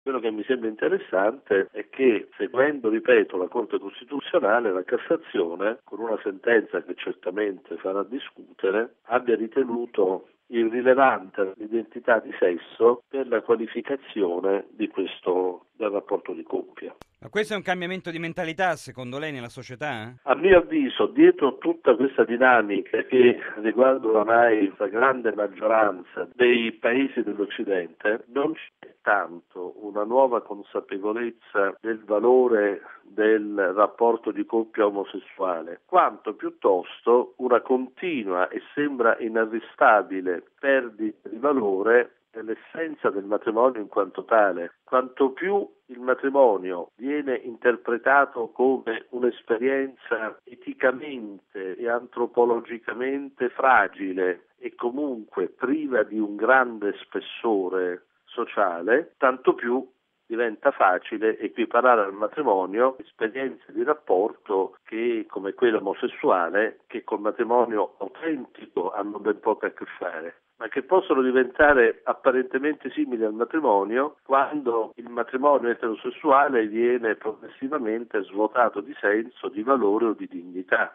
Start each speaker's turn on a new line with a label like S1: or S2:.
S1: Quello che mi sembra interessante è che, seguendo, ripeto, la Corte Costituzionale, la Cassazione, con una sentenza che certamente farà discutere, abbia ritenuto irrilevante l'identità di sesso per la qualificazione del rapporto di coppia.
S2: Ma questo è un cambiamento di mentalità, secondo lei, nella società?
S1: A mio avviso, dietro tutta questa dinamica che riguarda oramai la grande maggioranza dei paesi dell'Occidente, non c'è tanto una nuova consapevolezza del valore del rapporto di coppia omosessuale, quanto piuttosto una continua e sembra inarrestabile perdita di valore dell'essenza del matrimonio in quanto tale. Quanto più il matrimonio viene interpretato come un'esperienza eticamente e antropologicamente fragile e comunque priva di un grande spessore sociale, tanto più diventa facile equiparare al matrimonio esperienze di rapporto che, come quello omosessuale, che col matrimonio autentico hanno ben poco a che fare, ma che possono diventare apparentemente simili al matrimonio quando il matrimonio eterosessuale viene progressivamente svuotato di senso, di valore o di dignità.